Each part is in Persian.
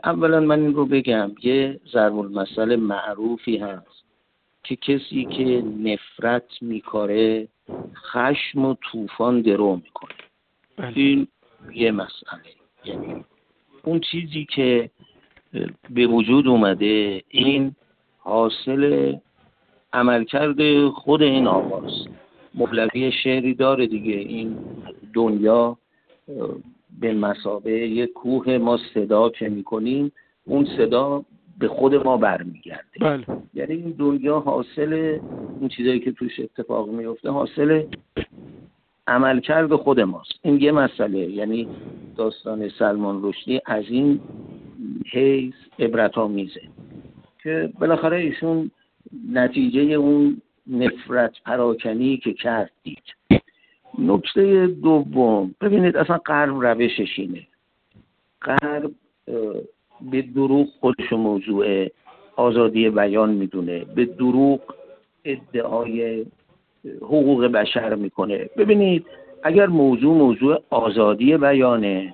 اولا من این رو بگم، یه ضرب المثل معروفی هست که کسی که نفرت میکاره خشم و طوفان درو میکنه. این یه مسئله. یعنی اون چیزی که به وجود اومده این حاصل عملکرد خود این آقاست. مولوی شعری داره دیگه، این دنیا به مثابه یک کوه، ما صدا که میکنیم اون صدا به خود ما برمیگرده. بله. یعنی این دنیا حاصل این چیزایی که توش اتفاق میفته حاصل عملکرد خود ماست. این یه مسئله. یعنی داستان سلمان رشدی از این حیث عبرت آمیزه که بالاخره ایشون نتیجه اون نفرت پراکنی که کرد دید. نکته دوم، ببینید اصلا غرب روشش اینه. غرب به دروغ خودشو موضوع آزادی بیان میدونه، به دروغ ادعای حقوق بشر میکنه. ببینید اگر موضوع آزادی بیانه،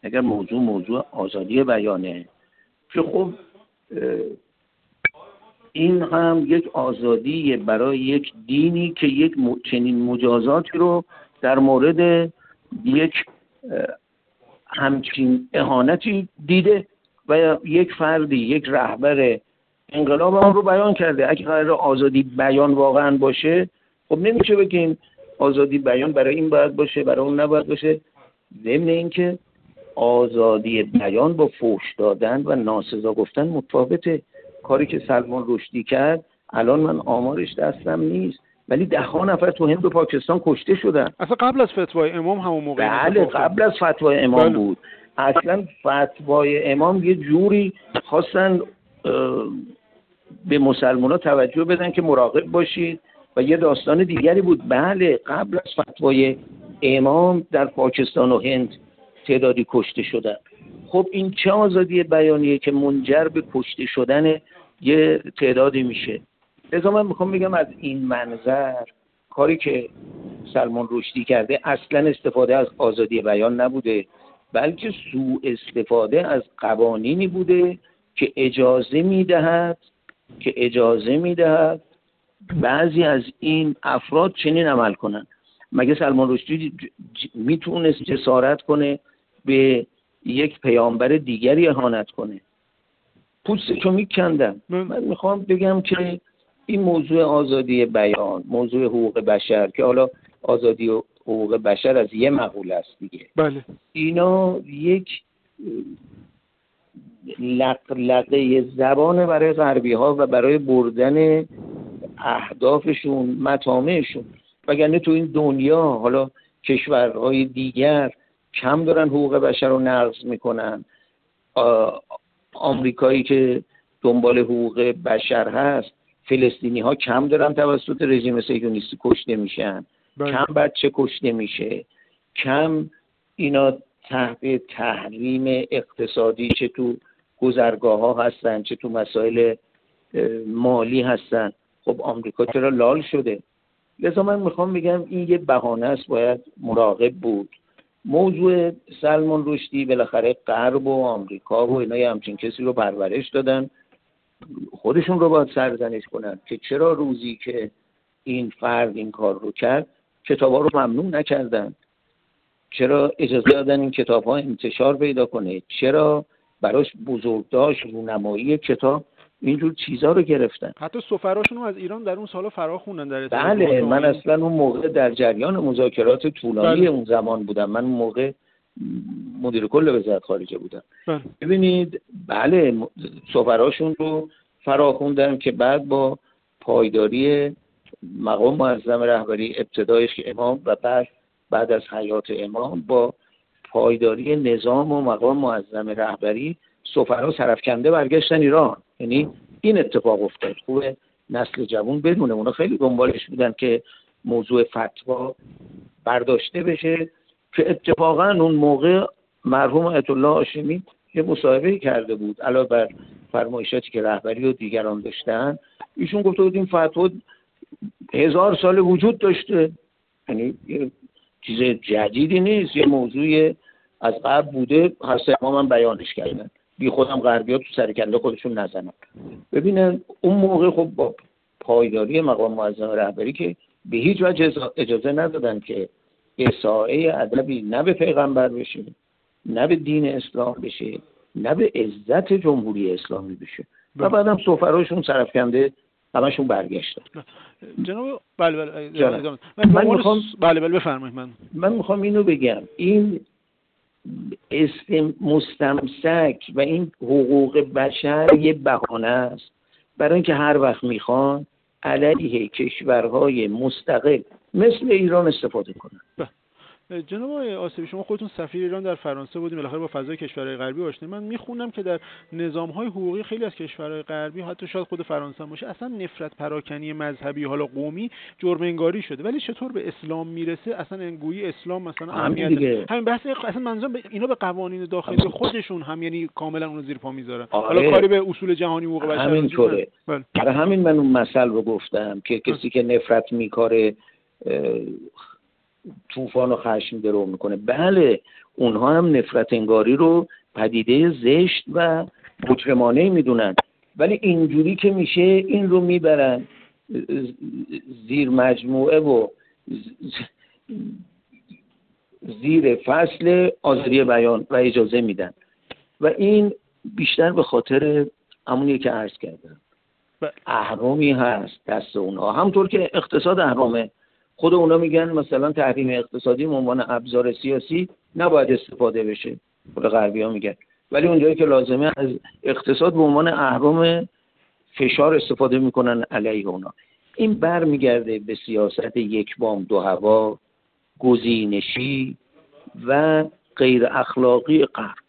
که خب این هم یک آزادی برای یک دینی که یک چنین مجازاتی رو در مورد یک همچین اهانتی دیده و یک فردی، یک رهبر انقلاب هم رو بیان کرده. اگه قرار آزادی بیان واقعا باشه، خب نمیشه بگیم آزادی بیان برای این باید باشه برای اون نباید باشه. ضمن اینکه آزادی بیان با فحش دادن و ناسزا گفتن متفاوته. کاری که سلمان رشدی کرد، الان من آمارش دستم نیست، ولی 10 نفر تو هند و پاکستان کشته شدن. اصلا قبل از فتوای امام همون موقع. بله قبل از فتوای امام بود. اصلا فتوای امام یه جوری خواستن به مسلمان‌ها توجه بدن که مراقب باشید و یه داستان دیگری بود. بله قبل از فتوای امام در پاکستان و هند تعدادی کشته شدن. خب این چه آزادی بیانیه که منجر به کشته شدن یه تعدادی میشه؟ لذا من میخوام بگم از این منظر کاری که سلمان رشدی کرده اصلا استفاده از آزادی بیان نبوده، بلکه سوء استفاده از قوانینی بوده که اجازه میدهد بعضی از این افراد چنین عمل کنن. مگه سلمان رشدی میتونست جسارت کنه به یک پیامبر دیگری اهانت کنه؟ پوستشو میکندن. من میخوام بگم که این موضوع آزادی بیان، موضوع حقوق بشر که حالا آزادی و حقوق بشر از یه مقوله است دیگه. بله. اینا یک لقلقه زبان برای غربی ها و برای بردن اهدافشون، مطامعشون. وگرنه تو این دنیا حالا کشورهای دیگر کم دارن حقوق بشر رو نقض میکنن. آمریکایی که دنبال حقوق بشر هست، فلسطینی ها کم دارن توسط رژیم صهیونیستی کشته میشن. کم بچه کشته میشه. کم اینا تحت تحریم اقتصادی چه تو گذرگاه ها هستن چه تو مسائل مالی هستن. خب آمریکا چرا لال شده؟ لذا من میخوام بگم این یه بهانه است، باید مراقب بود. موضوع سلمان رشدی بالاخره غرب و آمریکا و اینا همچین کسی رو پرورش دادن، خودشون رو باید سرزنش کنن که چرا روزی که این فرد این کار رو کرد کتابا رو ممنوع نکردن، چرا اجازه دادن این کتاب ها انتشار پیدا کنه، چرا براش بزرگداشت رونمایی کتاب اینجور چیزا رو گرفتن. حتی سفراشون رو از ایران در اون سالا فرا خوندن در بله. من اصلا اون موقع در جریان مذاکرات طولانی اون زمان بودم. من اون موقع مدیر کل وزارت خارجه بودم. ببینید بله سفراشون رو فرا خوندن که بعد با پایداری مقام معظم رهبری، ابتدایش که امام و بعد از حیات امام، با پایداری نظام و مقام معظم رهبری سفرا سرافکنده برگشتن ایران. یعنی این اتفاق افتاد. خوبه نسل جوان بدونه، اونا خیلی دنبالش بودن که موضوع فتوا برداشته بشه، که اتفاقا اون موقع مرحوم آیت الله هاشمی یه مصاحبه کرده بود علاوه بر فرمایشاتی که رهبری و دیگران داشتن. ایشون گفته بود این فتوا 1000 سال وجود داشته، یعنی یه چیز جدیدی نیست، یه موضوع از قبل بوده، هست امام هم بیانش کردن. بی خودم غربی‌ها تو سر کله خودشون نزنن. ببینن اون موقع خب با پایداری مقام معظم رهبری که به هیچ وجه اجازه ندادن که اساءه ادبی نه به پیغمبر بشه، نه به دین اسلام بشه، نه به عزت جمهوری اسلامی بشه. و بعدم سفراشون سرفکنده همشون برگشتن. جناب بله من میخوام بفرمایید. من میخوام اینو بگم، این مستمسک و این حقوق بشر یه بهانه است برای اینکه هر وقت میخوان علیه کشورهای مستقل مثل ایران استفاده کنن. جناب آصفی، شما خودتون سفیر ایران در فرانسه بودین، بالاخره با فضای کشورهای غربی آشنا. من میخونم که در نظام‌های حقوقی خیلی از کشورهای غربی، حتی شاید خود فرانسه باشه، اصلا نفرت پراکنی مذهبی حالا قومی جرم انگاری شده، ولی چطور به اسلام میرسه اصلا انگویی اسلام مثلا اهمیت همین بحث اصلا منظورم اینا به قوانین داخلی خودشون هم یعنی کاملا اون رو زیر پا میذارن. حالا کاری به اصول جهانی حقوق بشر همینطوره. برای همین من اون مثل رو گفتم که کسی که نفرت میکاره طوفان و خشم درو میکنه. بله اونها هم نفرت انگاری رو پدیده زشت و مجرمانه میدونن، ولی اینجوری که میشه این رو میبرن زیر مجموعه و زیر فصل آزادی بیان و اجازه میدن و این بیشتر به خاطر همونیه که عرض کردم، اهرامی هست دست اونها. همونطور که اقتصاد اهرامه، خود اونا میگن مثلا تحریم اقتصادی به عنوان ابزار سیاسی نباید استفاده بشه، خود غربی ها میگن، ولی اونجایی که لازمه از اقتصاد به عنوان اهرام فشار استفاده میکنن علیه اونا. این برمیگرده به سیاست یک بام دو هوا، گزینشی و غیر اخلاقی غرب.